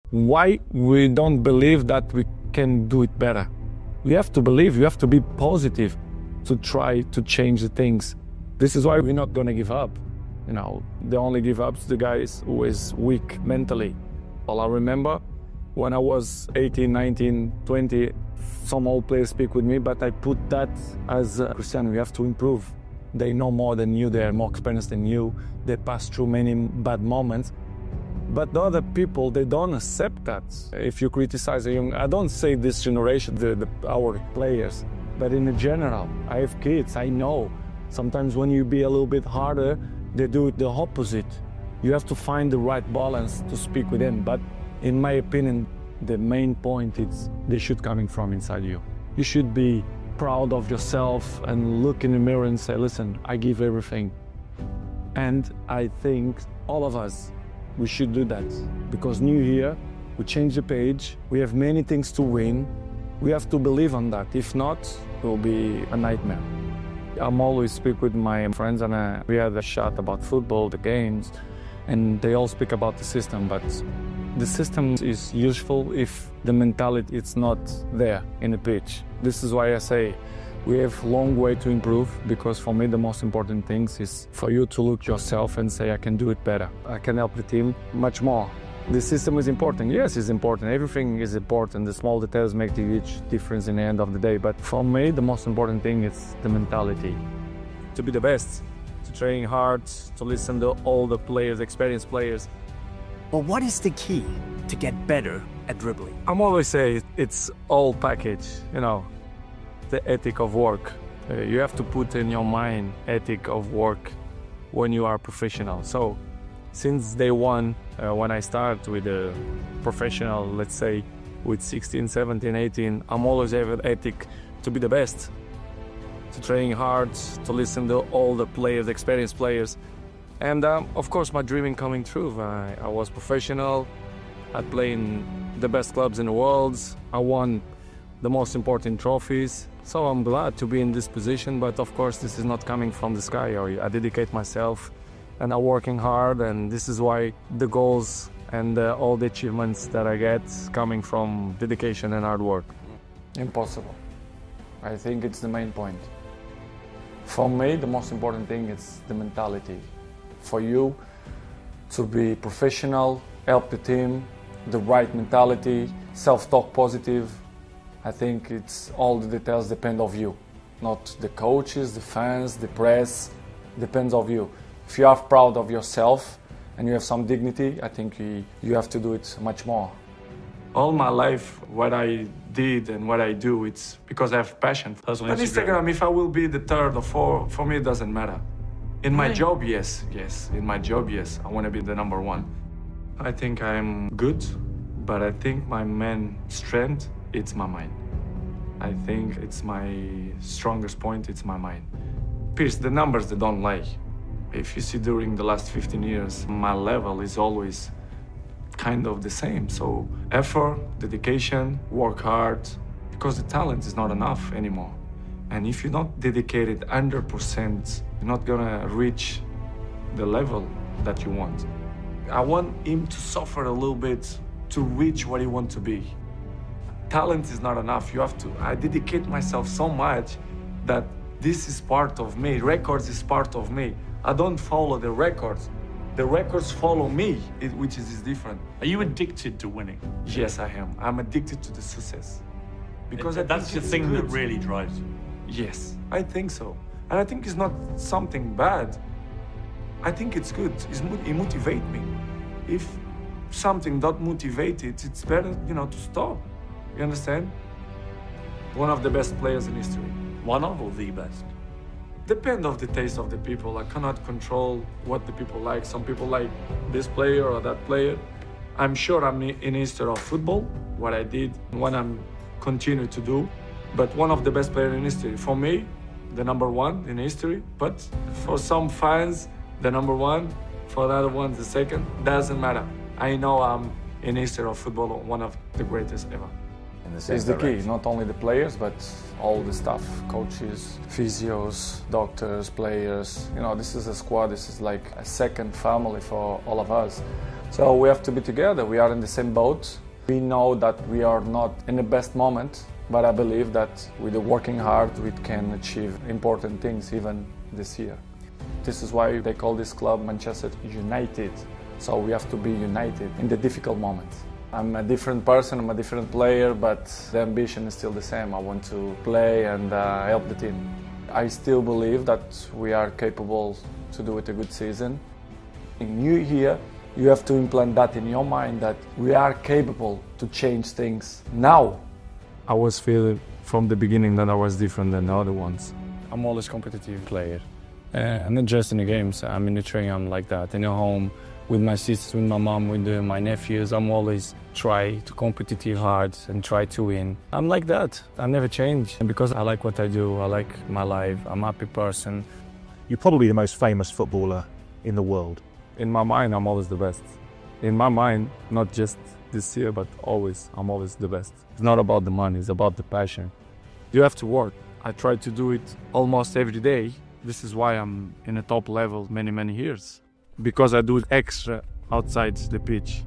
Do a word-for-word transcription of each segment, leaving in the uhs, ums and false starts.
Why we don't believe that we can do it better? We have to believe, you have to be positive to try to change the things. This is why we're not gonna give up. You know, the only give up's the guys who is weak mentally. Well, I remember when I was eighteen, nineteen, twenty, some old players speak with me, but I put that as uh, Cristiano, you have to improve. They know more than you, they're more experienced than you, they pass through many bad moments. But the other people, they don't accept that. If you criticize a young, I don't say this generation, the, the, our players, but in general, I have kids, I know. Sometimes when you be a little bit harder, they do it the opposite. You have to find the right balance to speak with them. But in my opinion, the main point is they should coming from inside you. You should be proud of yourself and look in the mirror and say, listen, I give everything. And I think all of us, we should do that, because new year, we change the page, we have many things to win, we have to believe on that. If not, it will be a nightmare. I'm always speak with my friends, and uh, we had a chat about football, the games, and they all speak about the system, but the system is useful if the mentality is not there in the pitch. This is why I say we have a long way to improve, because for me the most important thing is for you to look yourself and say, I can do it better. I can help the team much more. The system is important. Yes, it's important. Everything is important. The small details make the huge difference in the end of the day. But for me, the most important thing is the mentality. To be the best, to train hard, to listen to all the players, experienced players. Well, what is the key to get better at dribbling? I'm always say it's all package, you know. The ethic of work. Uh, you have to put in your mind ethic of work when you are professional. So since day one, uh, when I start with a professional, let's say with sixteen, seventeen, eighteen, I'm always have ethic to be the best, to train hard, to listen to all the players, experienced players. And um, of course my dreaming coming true. I, I was professional, I played in the best clubs in the world, I won the most important trophies. So I'm glad to be in this position, but of course this is not coming from the sky. I dedicate myself and I'm working hard, and this is why the goals and uh, all the achievements that I get coming from dedication and hard work. Impossible. I think it's the main point. For me, the most important thing is the mentality. For you to be professional, help the team, the right mentality, self-talk positive. I think it's all the details depend of you, not the coaches, the fans, the press, depends of you. If you are proud of yourself and you have some dignity, I think you, you have to do it much more. All my life, what I did and what I do, it's because I have passion. Personal On Instagram. Instagram, if I will be the third or fourth, for me it doesn't matter. In my Really? job, yes, yes. In my job, yes, I want to be the number one. I think I'm good, but I think my main strength, it's my mind. I think it's my strongest point, it's my mind. Pierce, the numbers, they don't lie. If you see during the last fifteen years, my level is always kind of the same. So effort, dedication, work hard, because the talent is not enough anymore. And if you're not dedicated one hundred percent, you're not gonna reach the level that you want. I want him to suffer a little bit to reach what he wants to be. Talent is not enough. You have to, I dedicate myself so much that this is part of me. Records is part of me. I don't follow the records. The records follow me, it, which is, is different. Are you addicted to winning? Yes, I am. I'm addicted to the success. Because I That's think the it's thing that good. really drives you. Yes, I think so. And I think it's not something bad. I think it's good. It's, it motivates me. If something not motivated, it's better, you know, to stop. You understand? One of the best players in history. One of or the best? Depend of the taste of the people. I cannot control what the people like. Some people like this player or that player. I'm sure I'm in history of football, what I did, what I'm continue to do. But one of the best players in history. For me, the number one in history. But for some fans, the number one. For the other ones, the second. Doesn't matter. I know I'm in history of football, one of the greatest ever. In the same It's the key, direction. not only the players, but all the staff, coaches, physios, doctors, players. You know, this is a squad, this is like a second family for all of us. So we have to be together. We are in the same boat. We know that we are not in the best moment, but I believe that with the working hard, we can achieve important things even this year. This is why they call this club Manchester United. So we have to be united in the difficult moments. I'm a different person, I'm a different player, but the ambition is still the same. I want to play and uh, help the team. I still believe that we are capable to do it a good season. In you here, you have to implant that in your mind that we are capable to change things now. I was feeling from the beginning that I was different than the other ones. I'm always a competitive player. Uh, and not just in the games, I'm in the training, I'm like that. In the home, with my sisters, with my mom, with uh, my nephews, I'm always try to competitive hard and try to win. I'm like that, I never change. And because I like what I do, I like my life, I'm a happy person. You're probably the most famous footballer in the world. In my mind, I'm always the best. In my mind, not just this year, but always, I'm always the best. It's not about the money, it's about the passion. You have to work. I try to do it almost every day. This is why I'm in a top level many, many years. Because I do it extra outside the pitch.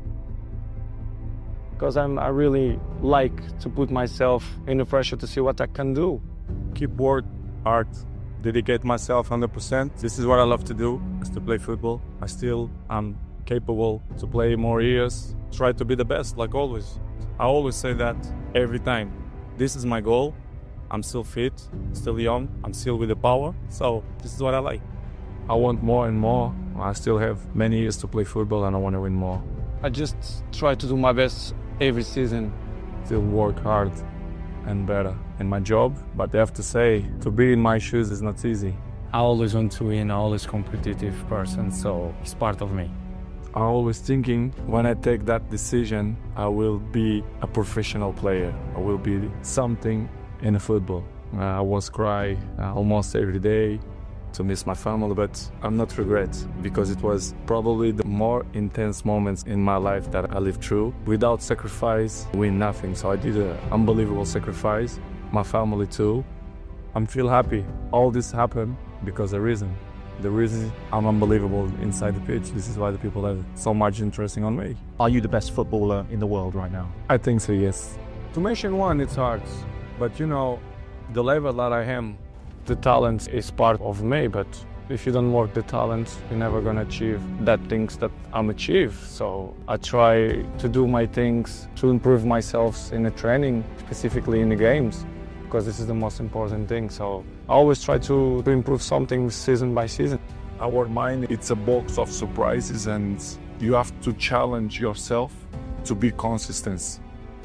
Because I'm, I really like to put myself in the pressure to see what I can do. Keep work hard, dedicate myself one hundred percent. This is what I love to do, is to play football. I still am capable to play more years. Try to be the best, like always. I always say that every time. This is my goal. I'm still fit, still young, I'm still with the power. So this is what I like. I want more and more. I still have many years to play football and I want to win more. I just try to do my best every season. Still work hard and better in my job. But I have to say, to be in my shoes is not easy. I always want to win, I'm always a competitive person, so it's part of me. I'm always thinking, when I take that decision, I will be a professional player. I will be something in football. Uh, I was cry uh, almost every day to miss my family, but I'm not regret because it was probably the more intense moments in my life that I lived through. Without sacrifice, win nothing. So I did an unbelievable sacrifice. My family too. I'm feel happy. All this happened because of the reason. The reason I'm unbelievable inside the pitch. This is why the people have so much interesting on me. Are you the best footballer in the world right now? I think so, yes. To mention one, it's hard. But you know, the level that I am, the talent is part of me, but if you don't work the talent, you're never gonna achieve that things that I'm achieve. So I try to do my things to improve myself in the training, specifically in the games, because this is the most important thing. So I always try to, to improve something season by season. Our mind, it's a box of surprises and you have to challenge yourself to be consistent.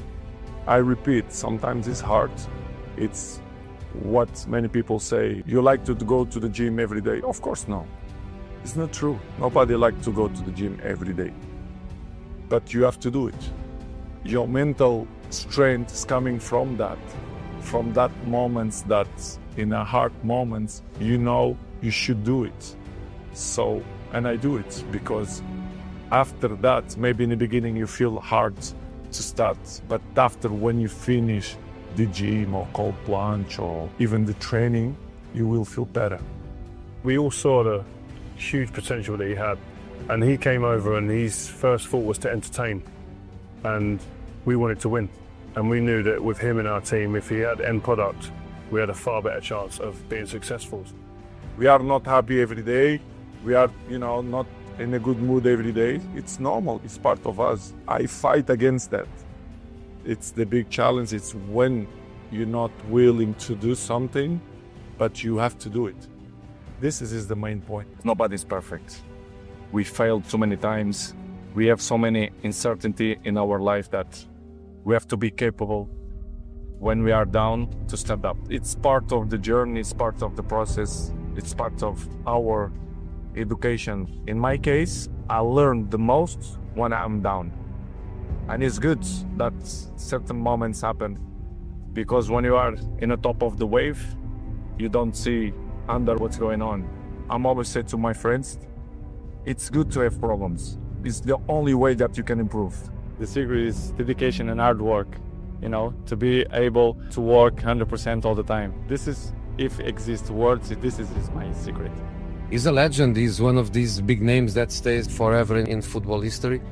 I repeat, sometimes it's hard. It's what many people say. You like to go to the gym every day? Of course no. It's not true. Nobody likes to go to the gym every day. But you have to do it. Your mental strength is coming from that. From that moments that in a hard moments, you know you should do it. So, and I do it because after that, maybe in the beginning you feel hard to start, but after when you finish the gym or cold plunge or even the training, you will feel better. We all saw the huge potential that he had, and he came over and his first thought was to entertain, and we wanted to win. And we knew that with him in our team, if he had end product, we had a far better chance of being successful. We are not happy every day. We are, you know, not in a good mood every day. It's normal, it's part of us. I fight against that. It's the big challenge. It's when you're not willing to do something, but you have to do it. This is, is the main point. Nobody's perfect. We failed so many times. We have so many uncertainty in our life that we have to be capable when we are down to stand up. It's part of the journey, it's part of the process, it's part of our education. In my case, I learned the most when I'm down. And it's good that certain moments happen, because when you are in the top of the wave, you don't see under what's going on. I'm always say to my friends, it's good to have problems. It's the only way that you can improve. The secret is dedication and hard work, you know, to be able to work one hundred percent all the time. This is, if exists words, this is, is my secret. He's a legend. He's one of these big names that stays forever in, in football history.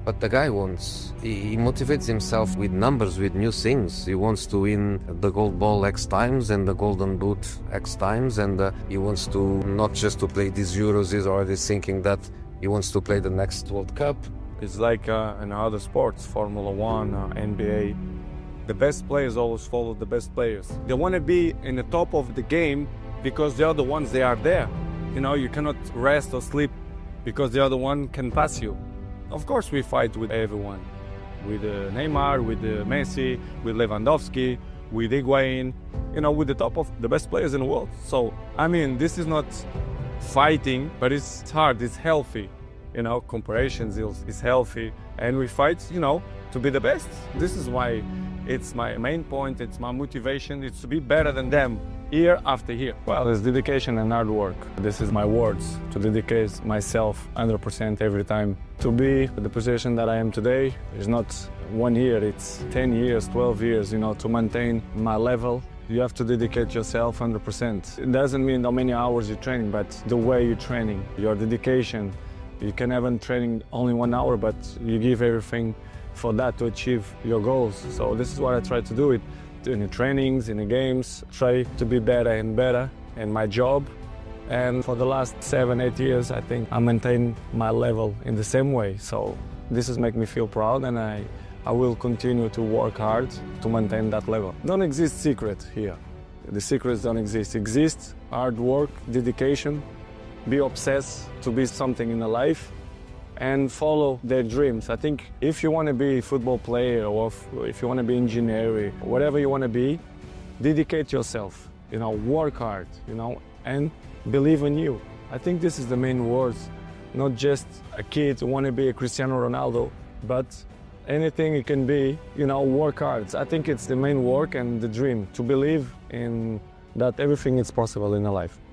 But the guy wants, he, he motivates himself with numbers, with new things. He wants to win the gold ball X times and the golden boot X times, and uh, he wants to not just to play these Euros, he's already thinking that he wants to play the next World Cup. It's like uh, in other sports, Formula One, uh, N B A. The best players always follow the best players. They want to be in the top of the game because the other ones, they are there. You know, you cannot rest or sleep because the other one can pass you. Of course, we fight with everyone, with uh, Neymar, with uh, Messi, with Lewandowski, with Higuain, you know, with the top of the best players in the world. So, I mean, this is not fighting, but it's hard, it's healthy. You know, comparisons is, is healthy, and we fight, you know, to be the best. This is why it's my main point, it's my motivation, it's to be better than them. Year after year. Well, it's dedication and hard work. This is my words, to dedicate myself one hundred percent every time. To be in the position that I am today is not one year, it's ten years, twelve years, you know, to maintain my level. You have to dedicate yourself one hundred percent. It doesn't mean how many hours you're training, but the way you're training, your dedication. You can have a training only one hour, but you give everything for that to achieve your goals. So this is what I try to do it. In the trainings, in the games, try to be better and better in my job. And for the last seven, eight years, I think I maintain my level in the same way. So this has made me feel proud, and I, I will continue to work hard to maintain that level. Don't exist secret here. The secrets don't exist. Exist hard work, dedication, be obsessed to be something in a life, and follow their dreams. I think if you want to be a football player, or if you want to be engineer, whatever you want to be, dedicate yourself, you know, work hard, you know, and believe in you. I think this is the main words, not just a kid who want to be a Cristiano Ronaldo, but anything it can be, you know, work hard. I think it's the main work and the dream, to believe in that everything is possible in a life.